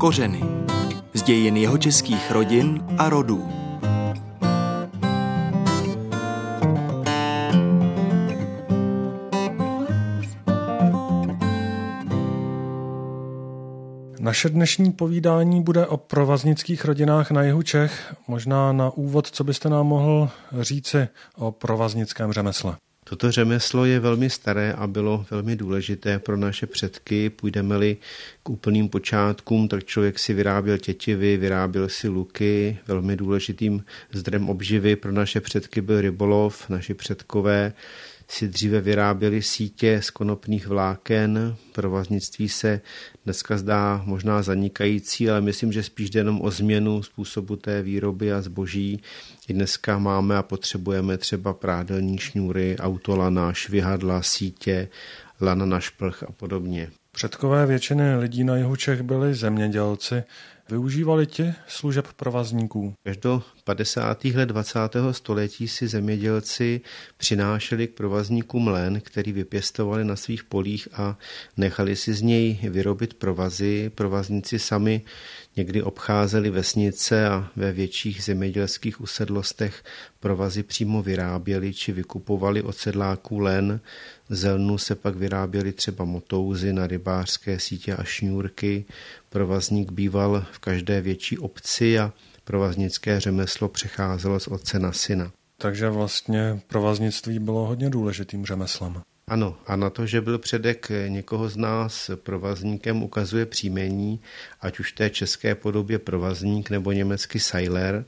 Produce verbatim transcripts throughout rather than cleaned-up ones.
Kořeny. Z dějin jihočeských rodin a rodů. Naše dnešní povídání bude o provaznických rodinách na jihu Čech. Možná na úvod, co byste nám mohl říci o provaznickém řemesle? Toto řemeslo je velmi staré a bylo velmi důležité pro naše předky. Půjdeme-li k úplným počátkům, tak člověk si vyráběl tětivy, vyráběl si luky. Velmi důležitým zdrojem obživy pro naše předky byl rybolov. Naši předkové si dříve vyráběli sítě z konopných vláken. Provaznictví se dneska zdá možná zanikající, ale myslím, že spíš jde jenom o změnu způsobu té výroby a zboží. I dneska máme a potřebujeme třeba prádelní šňůry, autolana, švihadla, sítě, lana na šplh a podobně. Předkové většiny lidí na jihu Čech byli zemědělci. Využívali ti služeb provazníků? Až do padesátých let dvacátého století si zemědělci přinášeli k provazníkům len, který vypěstovali na svých polích a nechali si z něj vyrobit provazy. Provazníci sami někdy obcházeli vesnice a ve větších zemědělských usedlostech provazy přímo vyráběli či vykupovali od sedláků len. Z lnu se pak vyráběly třeba motouzy na rybářské sítě a šňůrky. Provazník býval v každé větší obci a provaznické řemeslo přecházelo z otce na syna. Takže vlastně provaznictví bylo hodně důležitým řemeslem. Ano, a na to, že byl předek někoho z nás provazníkem, ukazuje příjmení, ať už té české podobě provazník nebo německy Seiler.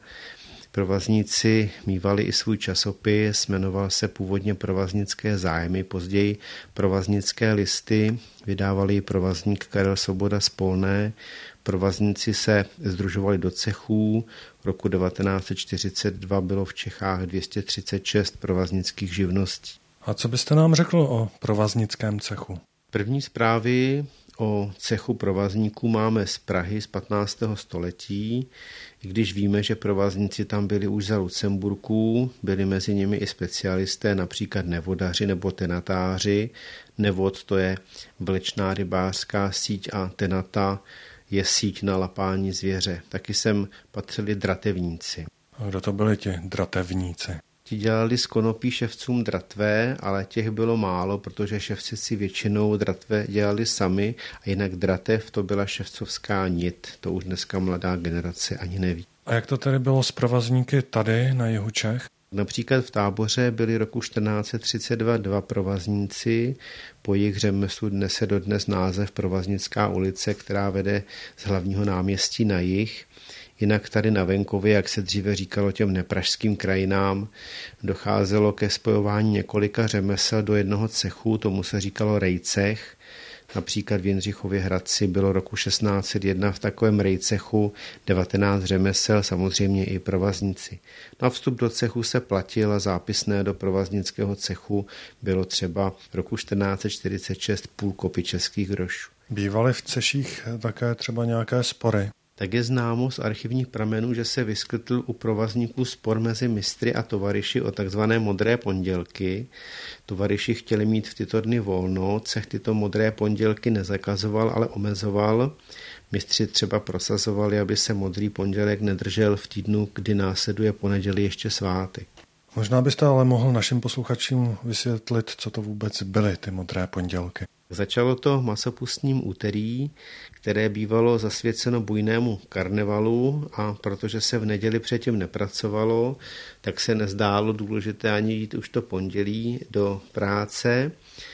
Provazníci mívali i svůj časopis, jmenoval se původně Provaznické zájmy, později Provaznické listy, vydávali ji provazník Karel Svoboda z Polné. Provazníci se sdružovali do cechů. V roku devatenáct set čtyřicet dva bylo v Čechách dvě stě třicet šest provaznických živností. A co byste nám řekl o provaznickém cechu? První zprávy o cechu provazníků máme z Prahy z patnáctého století, i když víme, že provazníci tam byli už za Lucemburků, byli mezi nimi i specialisté, například nevodaři nebo tenatáři. Nevod to je vlečná rybářská síť a tenata je síť na lapání zvěře. Taky sem patřili dratevníci. A kdo to byli ti dratevníci? Ti dělali z konopí ševcům dratve, ale těch bylo málo, protože ševci si většinou dratve dělali sami a jinak dratev to byla ševcovská nit. To už dneska mladá generace ani neví. A jak to tedy bylo s provazníky tady na jihu Čech? Například v Táboře byli roku čtrnáct set třicet dva dva provazníci. Po jejich řemeslu nese dodnes název Provaznická ulice, která vede z hlavního náměstí na jih. Jinak tady na venkově, jak se dříve říkalo těm nepražským krajinám, docházelo ke spojování několika řemesel do jednoho cechu, tomu se říkalo rejcech. Například v Jindřichově Hradci bylo roku šestnáct set jedna v takovém rejcechu devatenáct řemesel, samozřejmě i provazníci. Na vstup do cechu se platil a zápisné do provaznického cechu bylo třeba roku čtrnáct set čtyřicet šest půl kopy českých grošů. Bývaly v ceších také třeba nějaké spory? Tak je známo z archivních pramenů, že se vyskytl u provazníků spor mezi mistry a tovaryši o takzvané modré pondělky. Tovaryši chtěli mít v tyto dny volno, cech tyto modré pondělky nezakazoval, ale omezoval. Mistři třeba prosazovali, aby se modrý pondělek nedržel v týdnu, kdy následuje po neděli ještě svátek. Možná byste ale mohl našim posluchačům vysvětlit, co to vůbec byly ty modré pondělky. Začalo to masopustním úterý, které bývalo zasvěceno bujnému karnevalu a protože se v neděli předtím nepracovalo, tak se nezdálo důležité ani jít už to pondělí do práce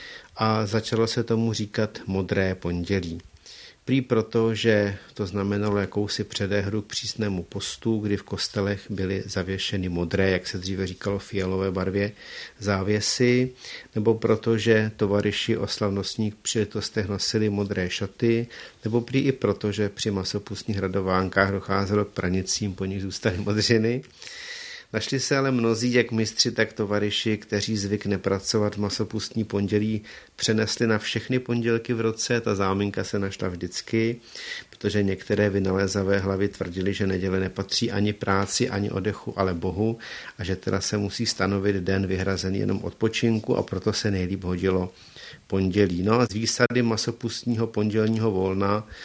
a začalo se tomu říkat modré pondělí. Prý proto, že to znamenalo jakousi předehru k přísnému postu, kdy v kostelech byly zavěšeny modré, jak se dříve říkalo fialové barvě, závěsy, nebo proto, že tovaryši o slavnostních příležitostech nosili modré šaty, nebo prý i proto, že při masopustních radovánkách docházelo k pranicím, po nich zůstaly modřiny. Našli se ale mnozí, jak mistři, tak tovaryši, kteří zvyk nepracovat v masopustní pondělí přenesli na všechny pondělky v roce. Ta záminka se našla vždycky, protože některé vynalézavé hlavy tvrdili, že neděle nepatří ani práci, ani oddechu, ale Bohu a že teda se musí stanovit den vyhrazený jenom odpočinku a proto se nejlíp hodilo pondělí. No a z výsady masopustního pondělního volna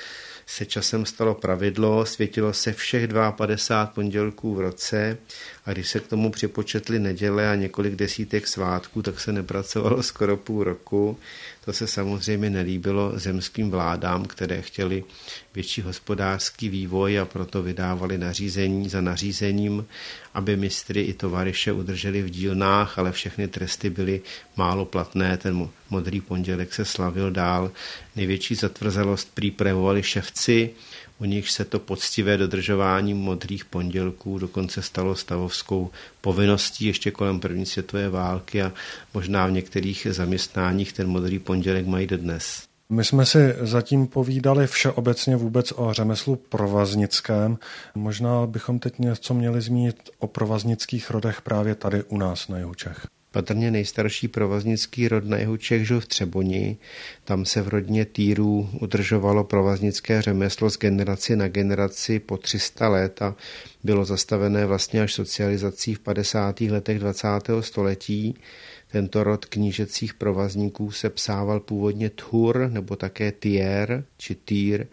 se časem stalo pravidlo, světilo se všech padesát dva pondělků v roce a když se k tomu připočetly neděle a několik desítek svátků, tak se nepracovalo skoro půl roku. To se samozřejmě nelíbilo zemským vládám, které chtěli větší hospodářský vývoj a proto vydávali nařízení za nařízením, aby mistry i tovaryše udrželi v dílnách, ale všechny tresty byly málo platné. Ten modrý pondělek se slavil dál. Největší zatvrzelost prý projevovali ševci, u nich se to poctivé dodržování modrých pondělků dokonce stalo stavovskou povinností ještě kolem první světové války a možná v některých zaměstnáních ten modrý pondělek mají dodnes. My jsme si zatím povídali všeobecně vůbec o řemeslu provaznickém. Možná bychom teď něco měli zmínit o provaznických rodech právě tady u nás na jihu Čech. Patrně nejstarší provaznický rod na jihu Čech žil v Třeboni. Tam se v rodině Týrů udržovalo provaznické řemeslo z generaci na generaci po tři sta let a bylo zastavené vlastně až socializací v padesátých letech dvacátého století. Tento rod knížecích provazníků se psával původně Thur nebo také Tier či Týr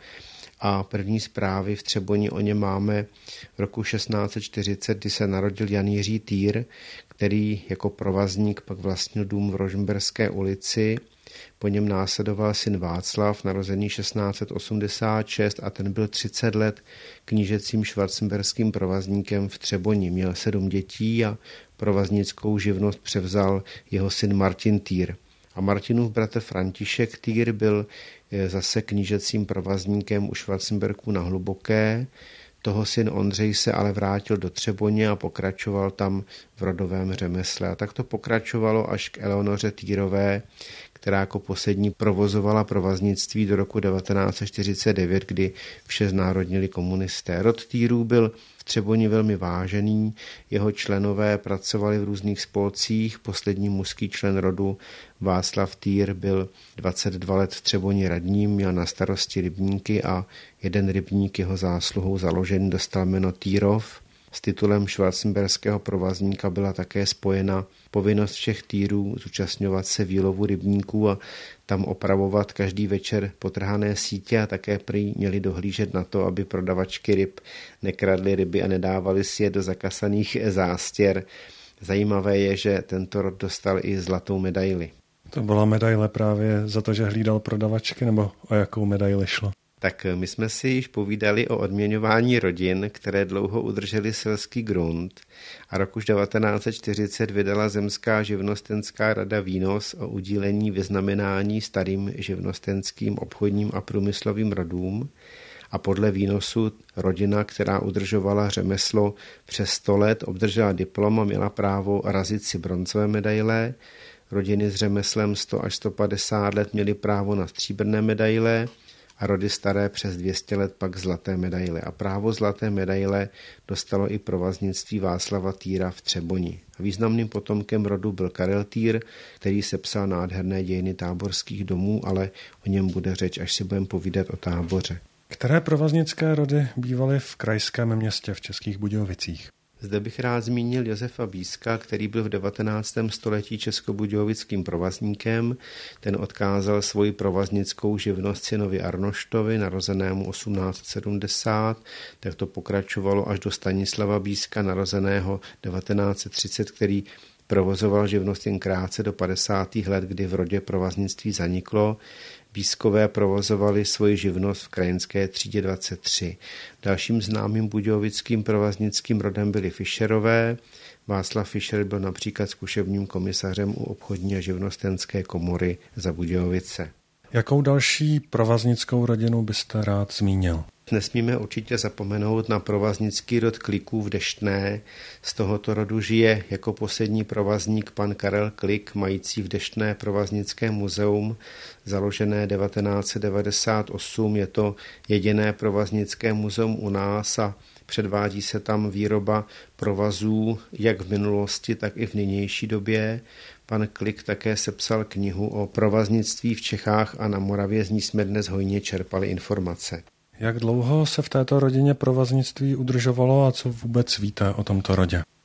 a první zprávy v Třeboni o něm máme v roku šestnáct set čtyřicet, kdy se narodil Jan Jiří Týr, který jako provazník pak vlastnil dům v Rožmberské ulici. Po něm následoval syn Václav, narozený šestnáct set osmdesát šest a ten byl třicet let knížecím schwarzenberským provazníkem v Třeboni. Měl sedm dětí a provaznickou živnost převzal jeho syn Martin Týr. A Martinův bratr František Týr byl zase knížecím provazníkem u Schwarzenberků na Hluboké. Toho syn Ondřej se ale vrátil do Třeboně a pokračoval tam v rodovém řemesle. A tak to pokračovalo až k Eleonoře Týrové, která jako poslední provozovala provaznictví do roku devatenáct set čtyřicet devět, kdy vše znárodnili komunisté. Rod Týrů byl v Třeboni velmi vážený, jeho členové pracovali v různých spolcích, poslední mužský člen rodu Václav Týr byl dvacet dva let v Třeboni radním, měl na starosti rybníky a jeden rybník jeho zásluhou založený dostal jméno Týrov. S titulem schwarzenberského provazníka byla také spojena povinnost všech Týrů zúčastňovat se výlovu rybníků a tam opravovat každý večer potrhané sítě a také prý měli dohlížet na to, aby prodavačky ryb nekradly ryby a nedávali si je do zakasaných zástěr. Zajímavé je, že tento rod dostal i zlatou medaili. To byla medaile právě za to, že hlídal prodavačky, nebo o jakou medaili šlo? Tak my jsme si již povídali o odměňování rodin, které dlouho udržely selský grunt a roku devatenáct set čtyřicet vydala Zemská živnostenská rada výnos o udílení vyznamenání starým živnostenským obchodním a průmyslovým rodům a podle výnosu rodina, která udržovala řemeslo přes sto let, obdržela diplom a měla právo razit si bronzové medaile. Rodiny s řemeslem sto až sto padesát let měly právo na stříbrné medaile a rody staré přes dvě stě let pak zlaté medaile. A právo zlaté medaile dostalo i provaznictví Václava Týra v Třeboni. Významným potomkem rodu byl Karel Týr, který sepsal nádherné dějiny táborských domů, ale o něm bude řeč, až si budeme povídat o Táboře. Které provaznické rody bývaly v krajském městě v Českých Budějovicích? Zde bych rád zmínil Josefa Bíska, který byl v devatenáctém století českobudějovickým provazníkem. Ten odkázal svoji provaznickou živnost synovi Arnoštovi, narozenému osmnáct set sedmdesát, tak to pokračovalo až do Stanislava Bíska, narozeného devatenáct set třicet, který provozoval živnost jen krátce do padesátých let, kdy v rodě provaznictví zaniklo. Bískové provozovali svoji živnost v krajinské třídě dvacet tři. Dalším známým budějovickým provaznickým rodem byli Fischerové. Václav Fischer byl například zkušebním komisařem u obchodní a živnostenské komory za Budějovice. Jakou další provaznickou rodinu byste rád zmínil? Nesmíme určitě zapomenout na provaznický rod Kliků v Deštné. Z tohoto rodu žije jako poslední provazník pan Karel Klik, mající v Deštné provaznické muzeum, založené devatenáct set devadesát osm. Je to jediné provaznické muzeum u nás a předvádí se tam výroba provazů jak v minulosti, tak i v nynější době. Pan Klik také sepsal knihu o provaznictví v Čechách a na Moravě, z ní jsme dnes hojně čerpali informace. Jak dlouho se v této rodině provaznictví udržovalo a co vůbec víte o tomto rodě?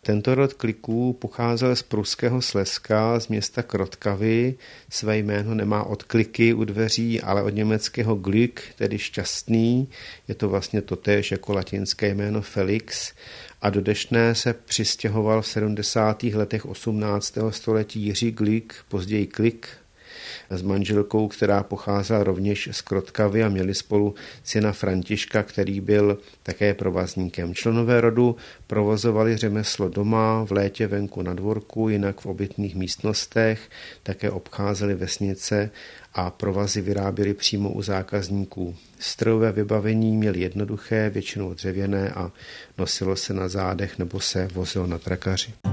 Tento rod Kliků pocházel z pruského Slezska, z města Krotkavy. Své jméno nemá od kliky u dveří, ale od německého Glück, tedy šťastný. Je to vlastně totéž jako latinské jméno Felix. A do Deštné se přistěhoval v sedmdesátých letech osmnáctého století Jiří Glück, později Klik, s manželkou, která pocházela rovněž z Krotkavy, a měli spolu syna Františka, který byl také provazníkem. Členové rodu provozovali řemeslo doma, v létě venku na dvorku, jinak v obytných místnostech, také obcházeli vesnice a provazy vyráběli přímo u zákazníků. Strojové vybavení měli jednoduché, většinou dřevěné, a nosilo se na zádech nebo se vozilo na trakaři.